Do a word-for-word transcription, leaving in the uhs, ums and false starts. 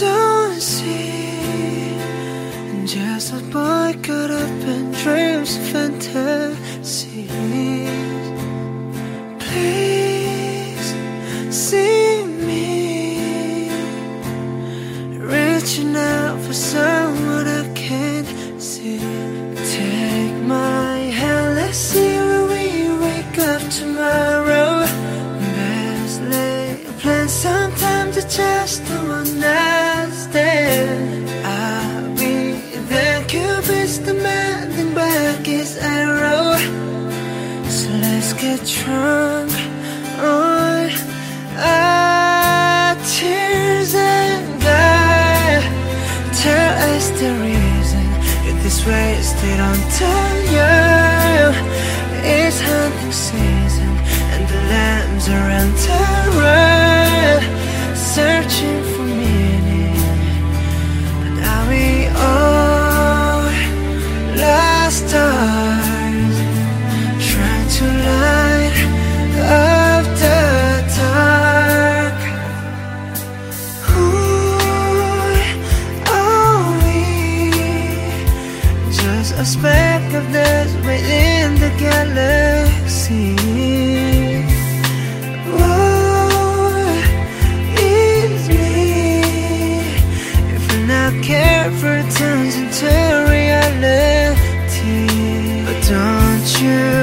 don't see, just a boy caught up in dreams and fantasies. Please see me, reaching out for someone I can't see. Take my hand, let's see where we wake up tomorrow. Best lay a plan, sometimes it's just the one night stand. I'll be there, Cupid's demanding back his arrow. So let's get drunk on our tears and God, tell us the reason you're this wasted on time. It's hunting season and the lambs are on terror, searching for meaning. But now we all lost stars, trying to light up the dark. Who are we? Just a speck of dust within the galaxy. What is me? If we're not careful, it turns into reality. But don't you